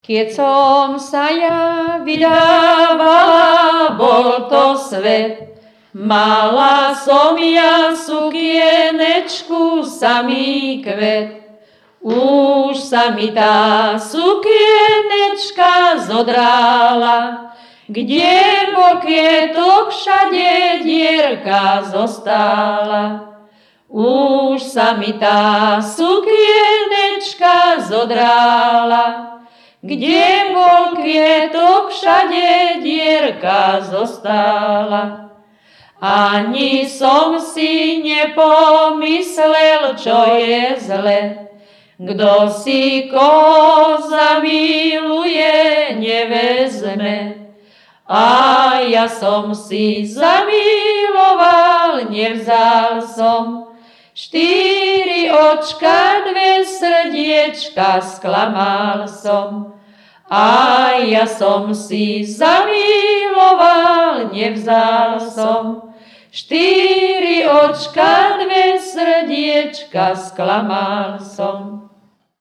Keď som sa ja vydávala, bol to svet. Mala som ja sukienečku, samý kvet. Už sa mi tá sukienečka zodrala, kde bol kvietok, všade dierka zostala. Už sa mi tá sukienečka zodrala, kde bol kvietok, všade dierka zostala. Ani som si nepomyslel, čo je zle. Kto si koho zamiluje, nevezme. A ja som si zamiloval, nevzal som. 4 očka, 2 srdiečka, sklamal som. A ja som si zamiloval, nevzal som. 4 očka, 2 srdiečka, sklamal som.